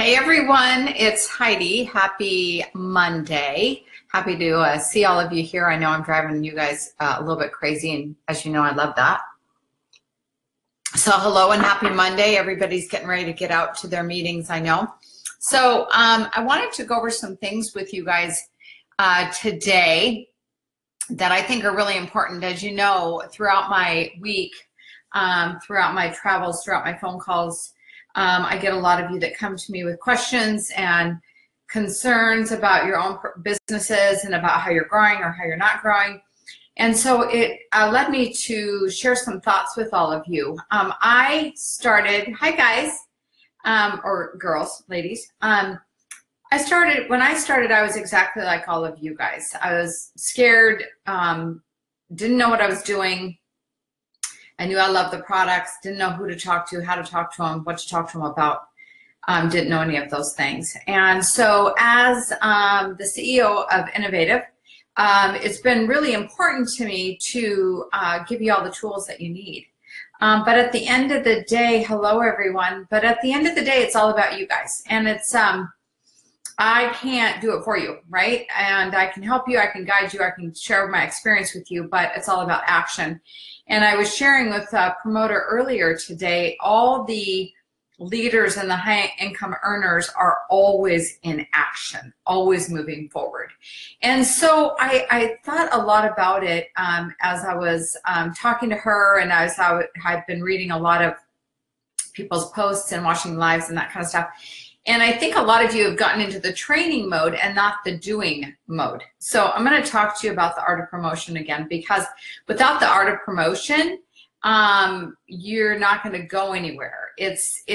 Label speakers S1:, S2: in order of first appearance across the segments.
S1: Hey everyone, it's Heidi. Happy Monday. Happy to see all of you here. I know I'm driving you guys a little bit crazy, and as you know, I love that. So hello and happy Monday. Everybody's getting ready to get out to their meetings, I know. So I wanted to go over some things with you guys today that I think are really important. As you know, throughout my week, throughout my travels, throughout my phone calls, I get a lot of you that come to me with questions and concerns about your own businesses and about how you're growing or how you're not growing. And so it led me to share some thoughts with all of you. I started, hi guys, or girls, ladies. When I started, I was exactly like all of you guys. I was scared, didn't know what I was doing. I knew I loved the products, didn't know who to talk to, how to talk to them, what to talk to them about, didn't know any of those things. And so as the CEO of Innovative, it's been really important to me to give you all the tools that you need. But at the end of the day, hello everyone, but at the end of the day, it's all about you guys. And it's, I can't do it for you, right? And I can help you, I can guide you, I can share my experience with you, but it's all about action. And I was sharing with a promoter earlier today, all the leaders and the high income earners are always in action, always moving forward. And so I thought a lot about it as I was talking to her, and as I've been reading a lot of people's posts and watching lives and that kind of stuff. And I think a lot of you have gotten into the training mode and not the doing mode. So I'm going to talk to you about the art of promotion again, because without the art of promotion, you're not going to go anywhere. It's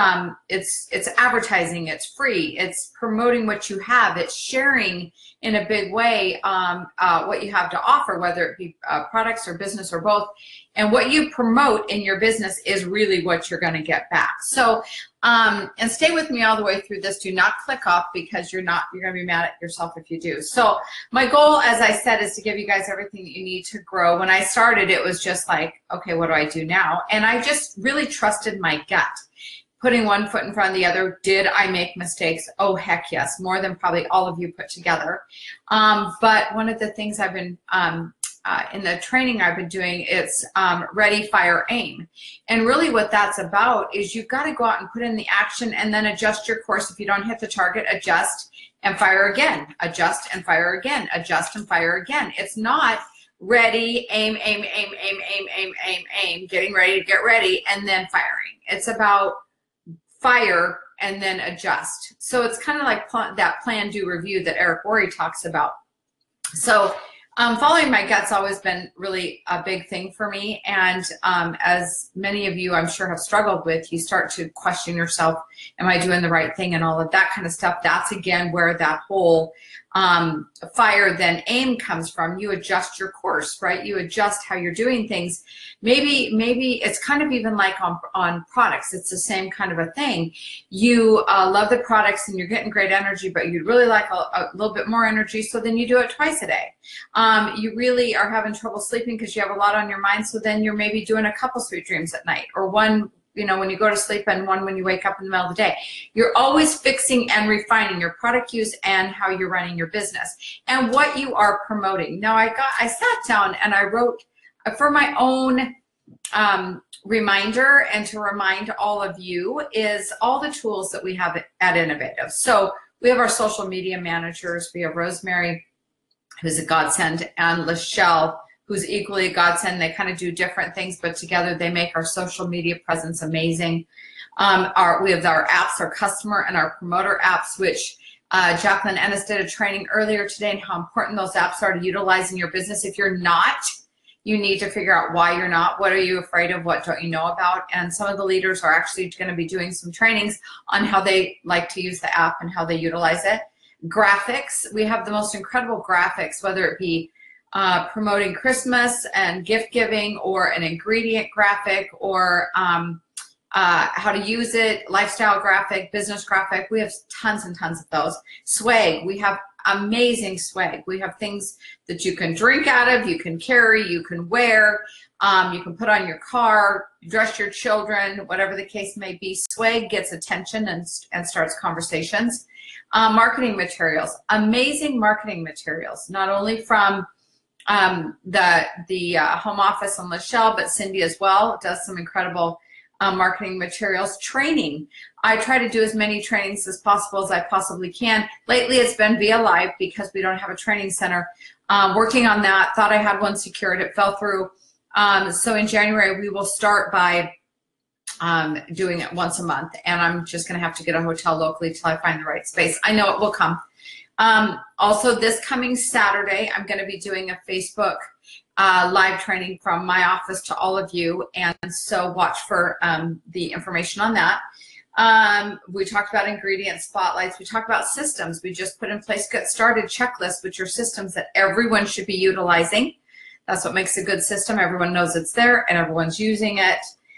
S1: advertising, it's free, it's promoting what you have, it's sharing in a big way what you have to offer, whether it be products or business or both. And what you promote in your business is really what you're going to get back. So, and stay with me all the way through this. Do not click off, because you're going to be mad at yourself if you do. So my goal, as I said, is to give you guys everything that you need to grow. When I started, it was just like, okay, what do I do now? And I just really trusted my gut. Putting one foot in front of the other. Did I make mistakes? Oh, heck yes. More than probably all of you put together. But one of the things I've been, in the training I've been doing, it's ready, fire, aim. And really what that's about is you've got to go out and put in the action and then adjust your course. If you don't hit the target, adjust and fire again. Adjust and fire again. Adjust and fire again. It's not ready, aim, aim, aim, aim, aim, aim, aim, aim, getting ready to get ready, and then firing. It's about fire and then adjust. So it's kind of like that plan, do, review that Eric Worre talks about. So following my gut's always been really a big thing for me. And as many of you I'm sure have struggled with, you start to question yourself, am I doing the right thing, and all of that kind of stuff. That's again where that whole fire then aim comes from. You adjust your course, right? You adjust how you're doing things. Maybe it's kind of even like on products. It's the same kind of a thing. You love the products and you're getting great energy, but you'd really like a little bit more energy, so then you do it twice a day. You really are having trouble sleeping because you have a lot on your mind, so then you're maybe doing a couple sweet dreams at night, or one, you know, when you go to sleep, and one when you wake up in the middle of the day. You're always fixing and refining your product use and how you're running your business and what you are promoting. Now I sat down and I wrote for my own reminder, and to remind all of you, is all the tools that we have at Innovative. So we have our social media managers. We have Rosemary, who's a godsend, and Lachelle, who's equally a godsend. They kind of do different things, but together they make our social media presence amazing. We have our apps, our customer and our promoter apps, which Jacqueline Ennis did a training earlier today on how important those apps are to utilize in your business. If you're not, you need to figure out why you're not. What are you afraid of? What don't you know about? And some of the leaders are actually going to be doing some trainings on how they like to use the app and how they utilize it. Graphics, we have the most incredible graphics, whether it be promoting Christmas and gift giving, or an ingredient graphic, or how to use it, lifestyle graphic, business graphic. We have tons and tons of those. Swag, we have amazing swag. We have things that you can drink out of, you can carry, you can wear, you can put on your car, dress your children, whatever the case may be. Swag gets attention and starts conversations. Marketing materials, amazing marketing materials, not only from the home office and Lachelle, but Cindy as well does some incredible marketing materials. Training, I try to do as many trainings as possible as I possibly can. Lately it's been via live because we don't have a training center. Working on that, thought I had one secured, it fell through. So in January we will start by doing it once a month, and I'm just gonna have to get a hotel locally till I find the right space. I know it will come. Also this coming Saturday, I'm gonna be doing a Facebook live training from my office to all of you, and so watch for the information on that. We talked about ingredient spotlights. We talked about systems. We just put in place Get Started checklists, which are systems that everyone should be utilizing. That's what makes a good system. Everyone knows it's there and everyone's using it.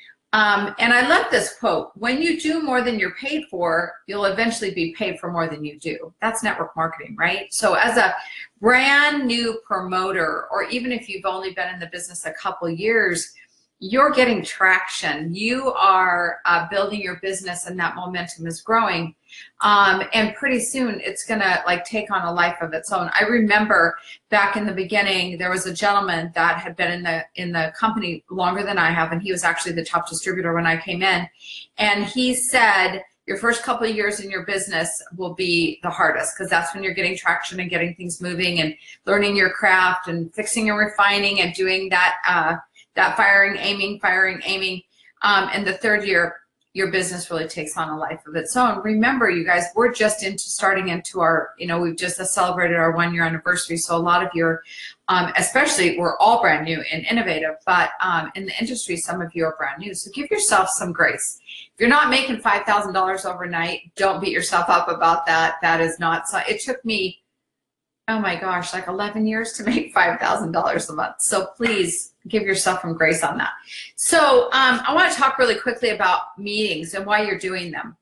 S1: And I love this quote: when you do more than you're paid for, you'll eventually be paid for more than you do. That's network marketing, right? So as a brand new promoter, or even if you've only been in the business a couple years, you're getting traction. You are building your business, and that momentum is growing. And pretty soon it's gonna like take on a life of its own. I remember back in the beginning, there was a gentleman that had been in the company longer than I have, and he was actually the top distributor when I came in. And he said, your first couple of years in your business will be the hardest, because that's when you're getting traction and getting things moving and learning your craft and fixing and refining and doing that that firing, aiming. And the third year, your business really takes on a life of its own. Remember, you guys, we're just starting into our, we've just celebrated our 1-year anniversary. So a lot of you are, especially, we're all brand new and innovative, but in the industry, some of you are brand new. So give yourself some grace. If you're not making $5,000 overnight, don't beat yourself up about that. That is not, so it took me, oh my gosh, like 11 years to make $5,000 a month. So please give yourself some grace on that. So I want to talk really quickly about meetings and why you're doing them.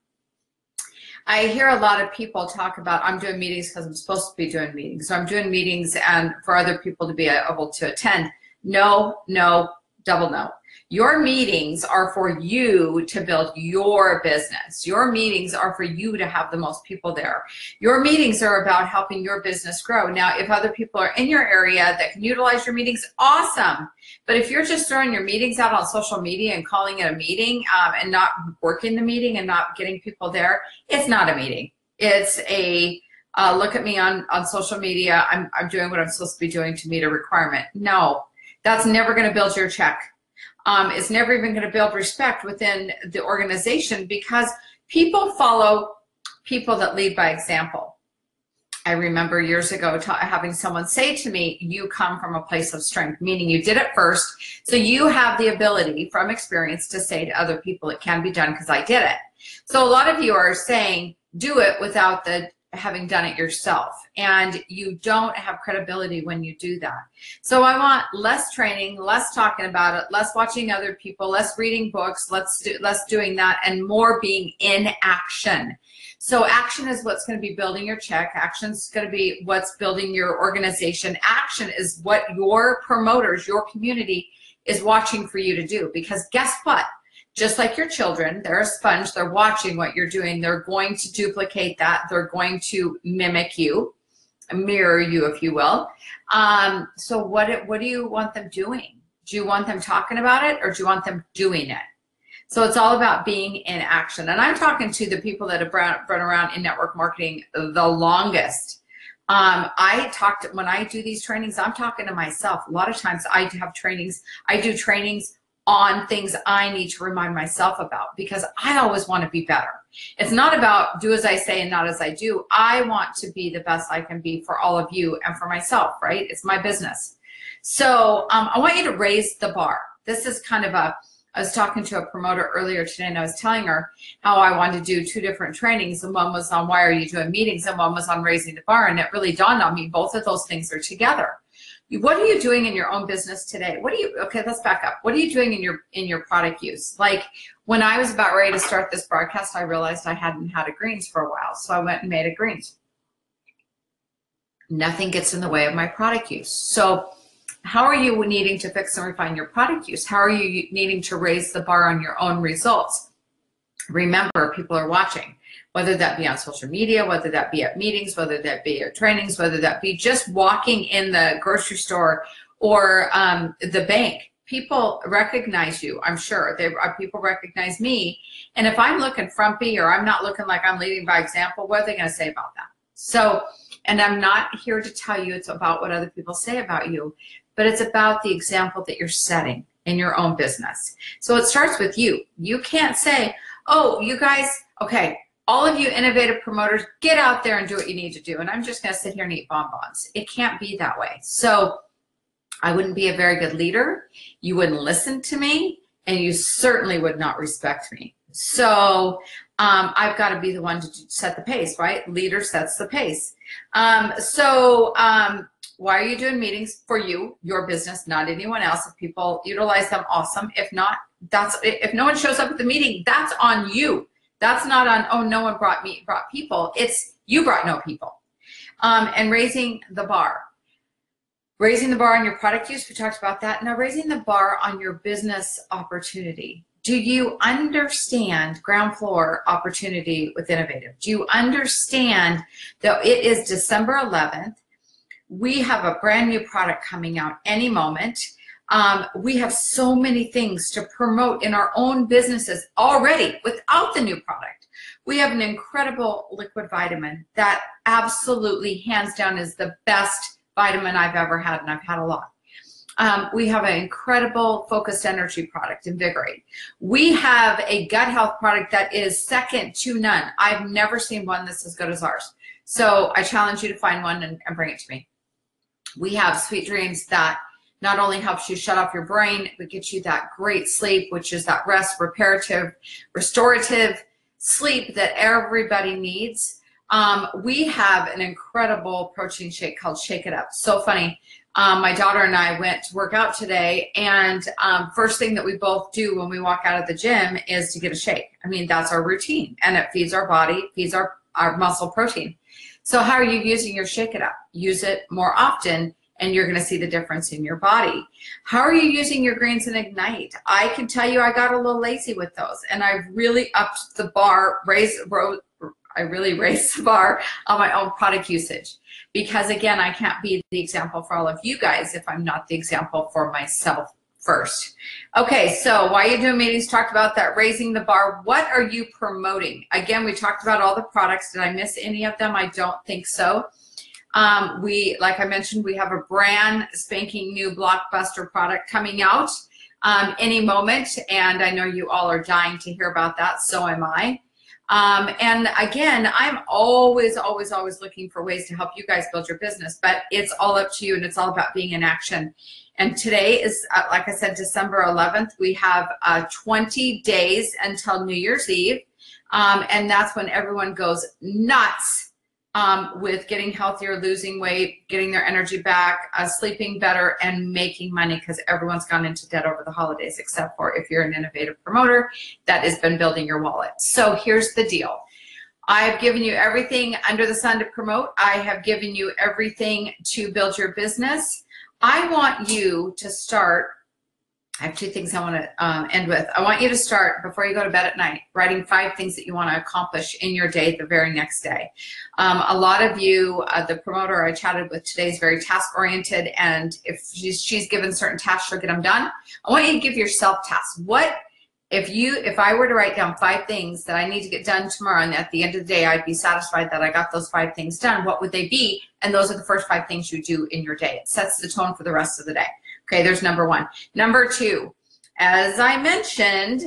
S1: I hear a lot of people talk about, I'm doing meetings because I'm supposed to be doing meetings. So I'm doing meetings and for other people to be able to attend. No, no, double no. Your meetings are for you to build your business. Your meetings are for you to have the most people there. Your meetings are about helping your business grow. Now, if other people are in your area that can utilize your meetings, awesome. But if you're just throwing your meetings out on social media and calling it a meeting and not working the meeting and not getting people there, it's not a meeting. It's a look at me on social media. I'm doing what I'm supposed to be doing to meet a requirement. No, that's never going to build your check. It's never even going to build respect within the organization, because people follow people that lead by example. I remember years ago having someone say to me, you come from a place of strength, meaning you did it first. So you have the ability from experience to say to other people, it can be done because I did it. So a lot of you are saying, do it without having done it yourself, and you don't have credibility when you do that. So I want less training, less talking about it, less watching other people, less reading books, less doing that, and more being in action. So action is what's going to be building your check. Action is going to be what's building your organization. Action is what your promoters, your community is watching for you to do, because guess what? Just like your children, they're a sponge, they're watching what you're doing, they're going to duplicate that, they're going to mimic you, mirror you, if you will. So what do you want them doing? Do you want them talking about it, or do you want them doing it? So it's all about being in action. And I'm talking to the people that have run around in network marketing the longest. When I do these trainings, I'm talking to myself. A lot of times I do trainings on things I need to remind myself about, because I always want to be better. It's not about do as I say and not as I do. I want to be the best I can be for all of you and for myself, right? It's my business. So I want you to raise the bar. This is kind of I was talking to a promoter earlier today, and I was telling her how I wanted to do 2 different trainings, and one was on why are you doing meetings, and one was on raising the bar, and it really dawned on me both of those things are together. What are you doing in your own business today? Okay, let's back up. What are you doing in your product use? Like when I was about ready to start this broadcast, I realized I hadn't had a greens for a while. So I went and made a greens. Nothing gets in the way of my product use. So how are you needing to fix and refine your product use? How are you needing to raise the bar on your own results? Remember, people are watching, whether that be on social media, whether that be at meetings, whether that be at trainings, whether that be just walking in the grocery store or the bank. People recognize you, I'm sure. People recognize me. And if I'm looking frumpy or I'm not looking like I'm leading by example, what are they going to say about that? So, and I'm not here to tell you it's about what other people say about you, but it's about the example that you're setting in your own business. So it starts with you. You can't say, oh, you guys, okay, all of you innovative promoters, get out there and do what you need to do. And I'm just going to sit here and eat bonbons. It can't be that way. So I wouldn't be a very good leader. You wouldn't listen to me, and you certainly would not respect me. So I've got to be the one to set the pace, right? Leader sets the pace. Why are you doing meetings? For you, your business, not anyone else. If people utilize them, awesome. If not, if no one shows up at the meeting, that's on you. That's not on, oh, no one brought people. It's you brought no people. And raising the bar. Raising the bar on your product use, we talked about that. Now, raising the bar on your business opportunity. Do you understand ground floor opportunity with Innovative? Do you understand that it is December 11th? We have a brand new product coming out any moment. We have so many things to promote in our own businesses already without the new product. We have an incredible liquid vitamin that absolutely, hands down, is the best vitamin I've ever had, and I've had a lot. We have an incredible focused energy product, Invigorate. We have a gut health product that is second to none. I've never seen one that's as good as ours. So I challenge you to find one and bring it to me. We have Sweet Dreams that not only helps you shut off your brain, but gets you that great sleep, which is that rest, reparative, restorative sleep that everybody needs. We have an incredible protein shake called Shake It Up. So funny. My daughter and I went to work out today, and first thing that we both do when we walk out of the gym is to get a shake. I mean, that's our routine, and it feeds our body, feeds our muscle protein. So how are you using your Shake It Up? Use it more often, and you're going to see the difference in your body. How are you using your Greens and Ignite? I can tell you I got a little lazy with those, and I've really upped the bar, I really raised the bar on my own product usage, because again, I can't be the example for all of you guys if I'm not the example for myself first. Okay, so why are you doing meetings? Talked about that, raising the bar. What are you promoting? Again, we talked about all the products. Did I miss any of them? I don't think so. Like I mentioned, we have a brand spanking new blockbuster product coming out any moment, and I know you all are dying to hear about that. So am I. And again, I'm always looking for ways to help you guys build your business, but it's all up to you, and it's all about being in action. And today is, like I said, December 11th. We have 20 days until New Year's Eve, and that's when everyone goes nuts with getting healthier, losing weight, getting their energy back, sleeping better, and making money, because everyone's gone into debt over the holidays, except for if you're an innovative promoter that has been building your wallet. So here's the deal. I've given you everything under the sun to promote. I have given you everything to build your business. I want you to start. I have two things I want to end with. I want you to start, before you go to bed at night, writing 5 things that you want to accomplish in your day the very next day. A lot of you, the promoter I chatted with today is very task-oriented, and if she's given certain tasks, she'll get them done. I want you to give yourself tasks. What if I were to write down 5 things that I need to get done tomorrow, and at the end of the day I'd be satisfied that I got those 5 things done, what would they be? And those are the first 5 things you do in your day. It sets the tone for the rest of the day. Okay, there's number 1. Number 2, as I mentioned,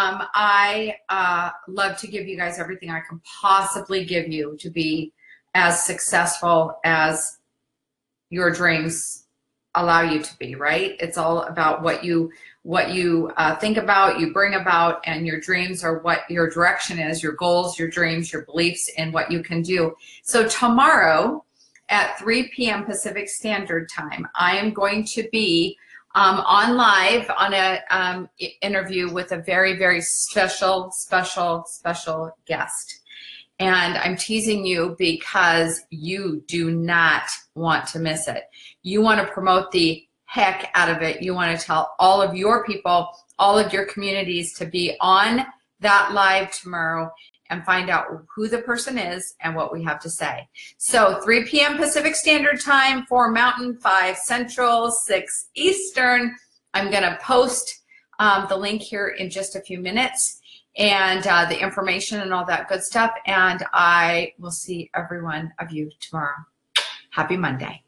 S1: I love to give you guys everything I can possibly give you to be as successful as your dreams allow you to be, right? It's all about what you think about, you bring about, and your dreams are what your direction is, your goals, your dreams, your beliefs, and what you can do. So tomorrow at 3 p.m. Pacific Standard Time, I am going to be on live on a interview with a very, very special guest. And I'm teasing you because you do not want to miss it. You want to promote the heck out of it. You want to tell all of your people, all of your communities to be on that live tomorrow and find out who the person is and what we have to say. So 3 p.m. Pacific Standard Time, 4 Mountain, 5 Central, 6 Eastern. I'm going to post the link here in just a few minutes, and the information and all that good stuff. And I will see every one of you tomorrow. Happy Monday.